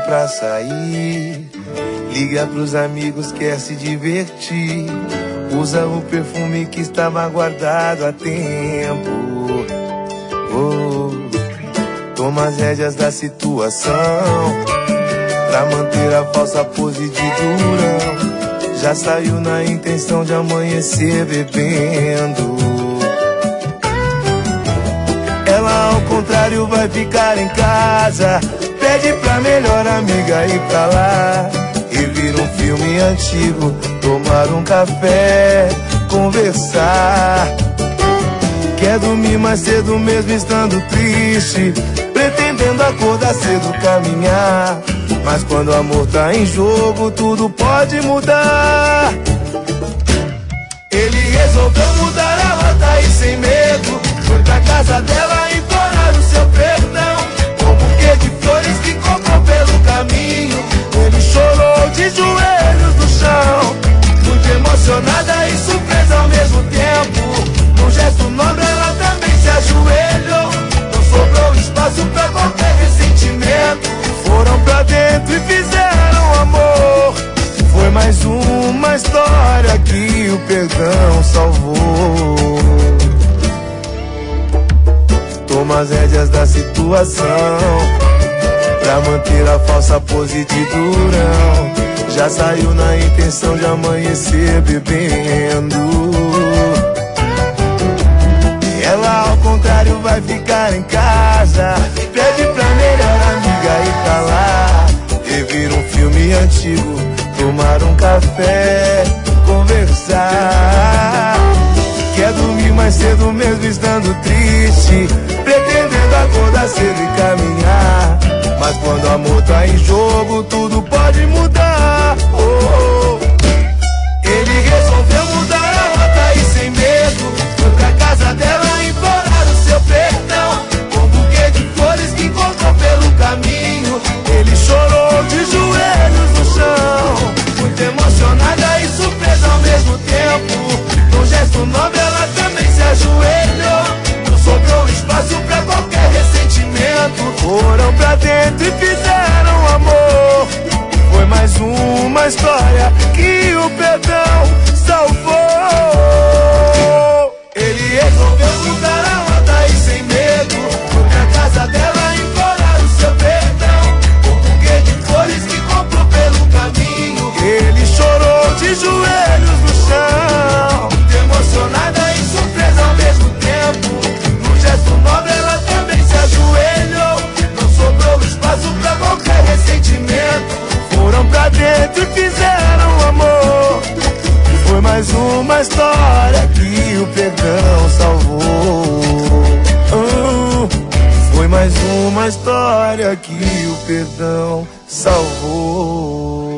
pra sair. Liga pros amigos, quer se divertir. Usa o perfume que estava guardado há tempo. Toma as rédeas da situação pra manter a falsa pose de durão. Já saiu na intenção de amanhecer bebendo. Ela ao contrário vai ficar em casa. Pede pra melhor amiga ir pra lá. Revir um filme antigo, tomar um café, conversar. Quer dormir mais cedo mesmo estando triste, pretendendo acordar cedo, caminhar. Mas quando o amor tá em jogo, tudo pode mudar. Ele resolveu mudar a rota e sem medo foi pra casa dela implorar o seu perdão. Com um buquê de flores que comprou pelo caminho, ele chorou de joelhos no chão. Muito emocionada e surpresa ao mesmo tempo, num gesto nobre ela também se ajoelhou. Não sobrou espaço pra qualquer ressentimento. Foram pra dentro e fizeram amor. Foi mais uma história que o perdão salvou. Toma as rédeas da situação pra manter a falsa pose de durão. Já saiu na intenção de amanhecer bebendo. Ela ao contrário vai ficar em casa. Pede pra melhor amiga ir pra lá. Revir um filme antigo, tomar um café, conversar. Quer dormir mais cedo mesmo estando triste, pretendendo acordar cedo e caminhar. Mas quando o amor tá em jogo, tudo pode mudar. Ele resolveu mudar a rota e sem medo foi pra casa dela implorar o seu perdão. Com um buquê de flores que encontrou pelo caminho, ele chorou de joelhos no chão. Muito emocionada e surpresa ao mesmo tempo, num gesto nobre ela também se ajoelhou. Não sobrou espaço pra qualquer ressentimento. Foram pra dentro e fizeram amor. Foi mais uma história que o perdão salvou. Ele resolveu mudar a rota e sem medo foi pra casa dela implorar o seu perdão. Com um buquê de flores que comprou pelo caminho, ele chorou de joelhos no chão. Muito emocionada e surpresa ao mesmo tempo, num gesto nobre ela também se ajoelhou. Não sobrou espaço pra qualquer ressentimento. Foram pra dentro e fizeram amor. Foi mais uma história que o perdão salvou. Foi mais uma história que o perdão salvou.